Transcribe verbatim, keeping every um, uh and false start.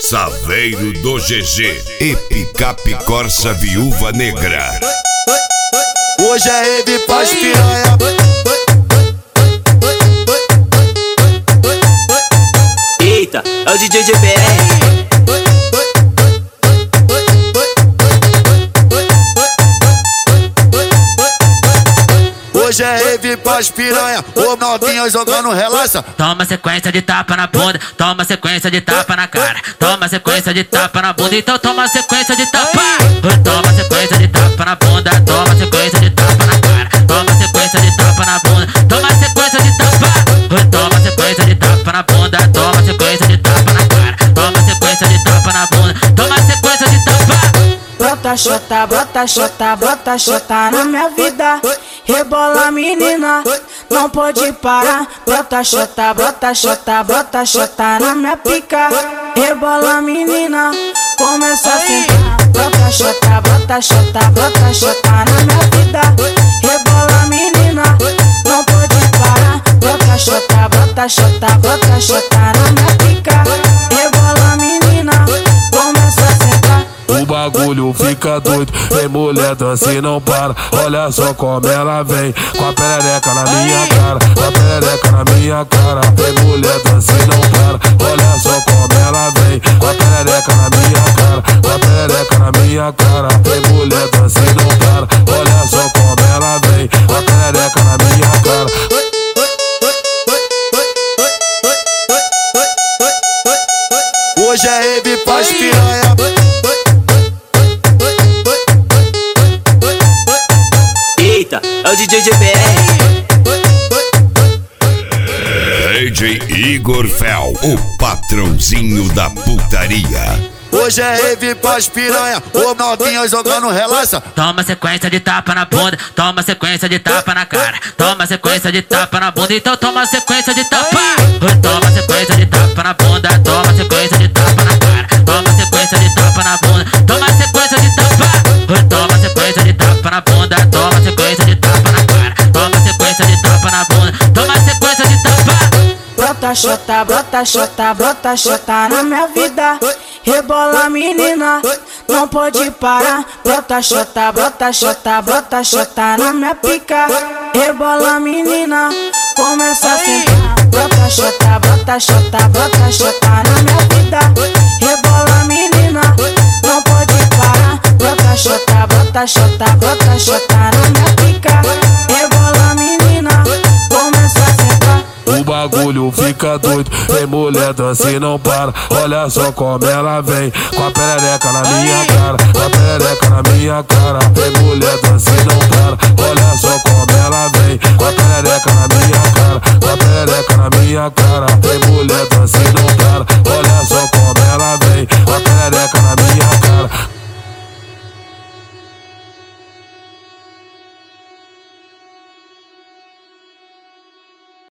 Saveiro do G G e Picape Corsa Viúva Negra. Hoje é rave pras piranha. Eita, é o D J G B R. Hoje é rave pras piranha. Ô novinha jogando relaxa. Toma sequência de tapa na bunda, toma sequência de tapa na cara, toma sequência de tapa na bunda, então toma sequência de tapa. Toma sequência de tapa na bunda, toma sequência de tapa na cara, toma sequência de tapa na bunda, toma sequência de tapa. Toma sequência de tapa na bunda, toma sequência de tapa na cara, toma sequência de tapa na bunda, toma sequência de tapa. Brota xota, brota xota, brota xota na minha vida. Rebola menina, não pode parar. Brota xota, brota xota, brota xota na minha pica. Rebola menina, começa a sentar. Brota xota, brota xota, brota xota na minha vida. Rebola menina, não pode parar. Brota xota, brota xota, brota xota na minha pica. Rebola menina, começa a sentar. O bagulho fica doido, vem mulher dança e não para. Olha só como ela vem, com a perereca na minha cara, com a perereca na minha cara. Vem mulher dança e não para. Olha só como ela vem, com a perereca na minha cara, com a perereca na minha cara. Vem mulher dança e não para. Olha só como ela vem, com a perereca na minha cara. Hoje é rave pras piranha. Eita, é o D J G B R. D J Igor Fel, o patrãozinho da putaria. Hoje é rave pras piranha. Ô novinha jogando relaxa. Toma sequência de tapa na bunda, toma sequência de tapa na cara, toma sequência de tapa na bunda, então toma sequência de tapa. Toma sequência de tapa na bunda, toma sequência de tapa na cara, toma sequência de tapa na bunda, toma sequência de tapa. Toma sequência de tapa na bunda, toma sequência de tapa na cara, toma sequência de tapa na bunda, toma sequência de tapa. Brota xota, brota xota, brota xota na minha vida. Rebola menina, não pode parar. Brota xota, brota xota, brota xota na minha pica. Rebola menina, começa a sentar. Brota xota, brota xota, brota xota na minha vida. Rebola menina, não pode parar. Brota xota, brota xota, brota xota na minha pica. Rebola menina, começa a sentar. O bagulho fica doido, vem mulher dança e não para. Olha só como ela vem, com a perereca na minha cara, com a perereca na minha cara. Vem mulher dança e não para. Olha só como ela vem, com a perereca na minha cara, com a perereca na minha cara. Vem mulher dança